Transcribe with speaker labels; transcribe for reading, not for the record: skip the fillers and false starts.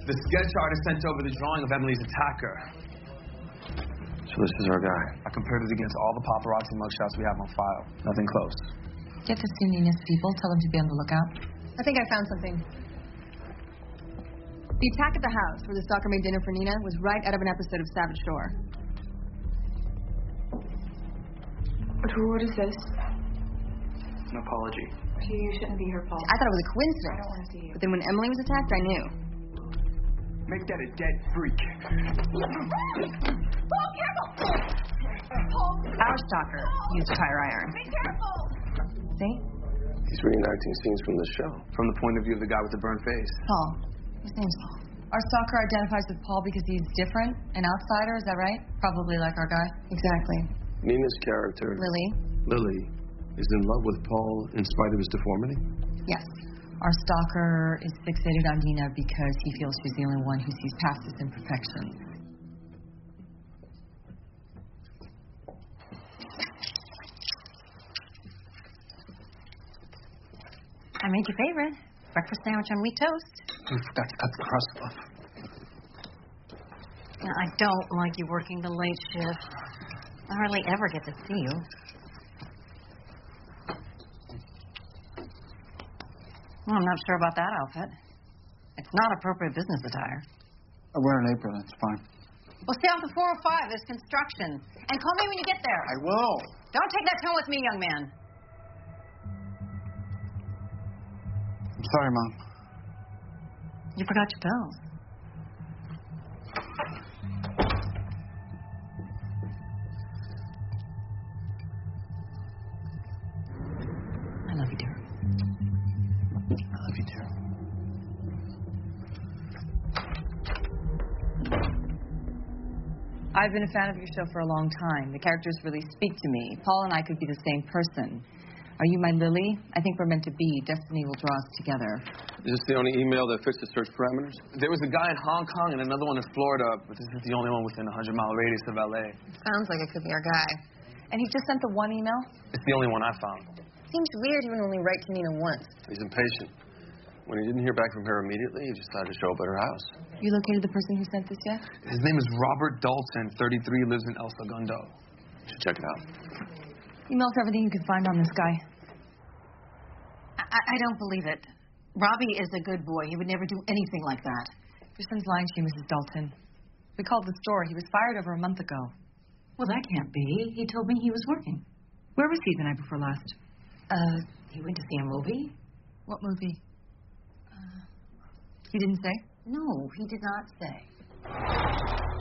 Speaker 1: The sketch artist sent over the drawing of Emily's attacker.
Speaker 2: So this is our guy.
Speaker 1: I compared it against all the paparazzi mugshots we have on file. Nothing close.
Speaker 3: Get this to Nina's people. Tell them to be on the lookout.
Speaker 4: I think I found something. The attack at the house where the stalker made dinner for Nina was right out of an episode of Savage Shore.
Speaker 5: What is this?
Speaker 1: An apology.
Speaker 5: You shouldn't be here, Paul.
Speaker 4: I thought it was a coincidence.
Speaker 5: I don't want to see you.
Speaker 4: But then when Emily was attacked, I knew.
Speaker 1: Make that a dead freak.
Speaker 5: Paul, careful! Paul!
Speaker 4: Our stalker used tire iron.
Speaker 5: Be careful!
Speaker 4: See?
Speaker 2: He's reenacting scenes from the show.
Speaker 1: From the point of view of the guy with the burned face.
Speaker 4: Paul. His name's Paul.
Speaker 3: Our stalker identifies with Paul because he's different, an outsider, is that right? Probably like our guy.
Speaker 4: Exactly.
Speaker 2: Nina's character, Lily, is in love with Paul in spite of his deformity?
Speaker 4: Yes.
Speaker 3: Our stalker is fixated on Nina because he feels she's the only one who sees past his imperfections.
Speaker 6: I made your favorite. Breakfast sandwich on wheat toast.
Speaker 1: You forgot to cut the crust off.
Speaker 6: Now, I don't like you working the late shift. I hardly ever get to see you. Well, I'm not sure about that outfit. It's not appropriate business attire.
Speaker 1: I wear an apron, it's fine.
Speaker 6: Well, stay off the 405. There's construction. And call me when you get there.
Speaker 1: I will.
Speaker 6: Don't take that tone with me, young man.
Speaker 1: I'm sorry, Mom.
Speaker 6: You forgot your pills. I love you, dear.
Speaker 1: I love you, too.
Speaker 3: I've been a fan of your show for a long time. The characters really speak to me. Paul and I could be the same person. Are you my Lily? I think we're meant to be. Destiny will draw us together.
Speaker 2: Is this the only email that fits the search parameters?
Speaker 1: There was a guy in Hong Kong and another one in Florida, but this is the only one within a 100-mile radius of L.A.
Speaker 4: Sounds like it could be our guy.
Speaker 3: And he just sent the one email?
Speaker 1: It's the only one I found.
Speaker 4: Seems weird he would only write to Nina once.
Speaker 2: He's impatient. When he didn't hear back from her immediately, he decided to show up at her house.
Speaker 3: You located the person who sent this yet?
Speaker 1: His name is Robert Dalton, 33, lives in El Segundo.
Speaker 2: You should check it out.
Speaker 3: Email's everything you can find on this guy.
Speaker 6: I don't believe it. Robbie is a good boy. He would never do anything like that.
Speaker 3: Your son's lying to you, Mrs. Dalton. We called the store. He was fired over a month ago.
Speaker 6: Well, that can't be. He told me he was working.
Speaker 3: Where was he the night before last?
Speaker 6: He went to see a movie.
Speaker 3: What movie? He didn't say?
Speaker 6: No, he did not say.